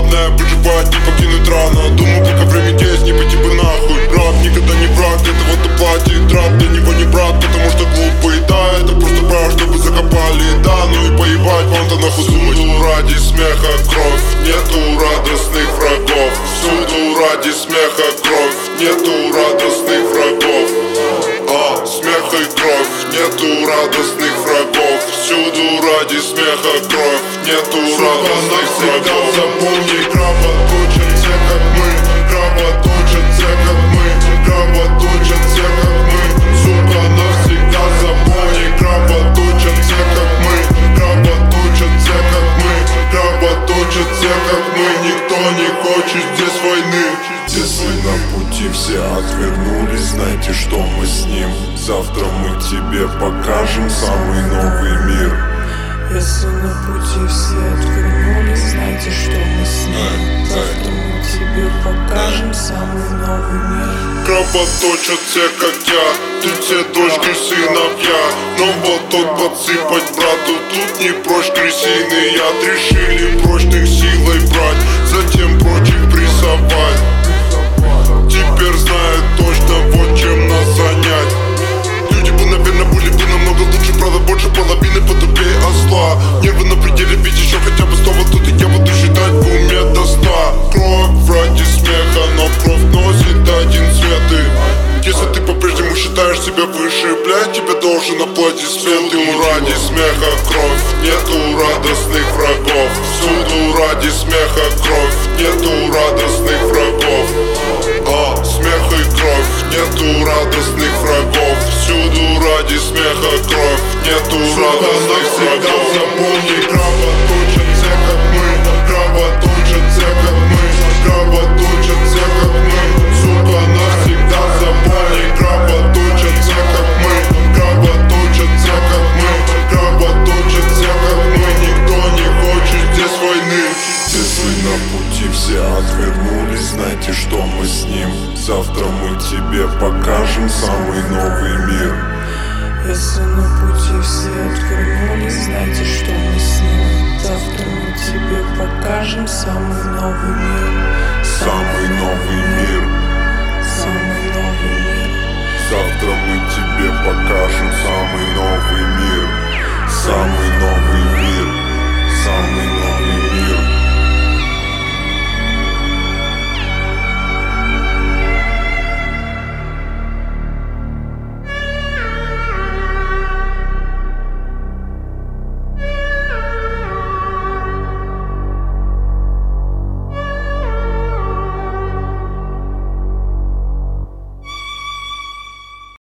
Главное выживать, не покинуть рано. Думаю, пока время есть, не пойти бы нахуй. Рап никогда не враг, для того-то платит. Рап для него не брат, потому что глупый. Да, это просто прав, чтобы закопали. Да, ну и поебать, вам-то нахуй думать. Всюду ради смеха кровь, нету радостных врагов. Всюду ради смеха кровь, нету радостных врагов. Смех и кровь, нету радостных врагов. Всюду ради смеха кровь, нету радостных врагов. Запомни, кровоточат все, как мы. Кровоточат все, как мы. Кровоточат все, как мы. Сука, навсегда запомни. Кровоточат все, как мы. Кровоточат все, как мы. Кровоточат все, как мы. Никто не хочет здесь войны. Если на пути все отвернулись, знайте, что мы с ним. Завтра мы тебе покажем самый новый мир. Если на пути все отвернулись, знайте, что мы с ним. Завтра мы тебе покажем самый новый мир. Кровоточат все, как я. Тут все дочки, сыновья. Но вот тот подсыпать брату. Тут не прочь крысиный яд. Решили прочных силой брать, затем прочих прессовать. Теперь знают точно, вот чем нас занять. Люди бы, наверное, были бы намного лучше. Правда, больше половины потупее осла. Нервы на пределе, ведь еще хотя бы снова тут. И я буду считать в уме до 100. Кровь ради смеха, но кровь носит один цвет. И если ты по-прежнему считаешь себя выше, блядь, тебе должен аплодисмент. Всюду ради смеха кровь, нету радостных врагов. Всюду ради смеха кровь, нету радостных врагов. Смех и кровь, нету радостных врагов. Всюду ради смеха кровь, нету радостных врагов. Запомни, кровоточат все, как мы. Кровоточат все, как мы. Кровоточат все, как мы. Сука, навсегда запомни. Кровоточат все, как мы. Кровоточат все, как мы. Кровоточат все, как мы. Никто не хочет здесь войны. Если на пути все отвернулись, знайте, что мы с ним. Завтра мы тебе покажем самый новый мир. Если на пути все отвернулись, знайте, что мы с ним. Завтра мы тебе покажем самый новый мир. Самый новый мир. Самый новый мир. Завтра мы тебе покажем самый новый мир. Самый новый мир. Самый новый мир.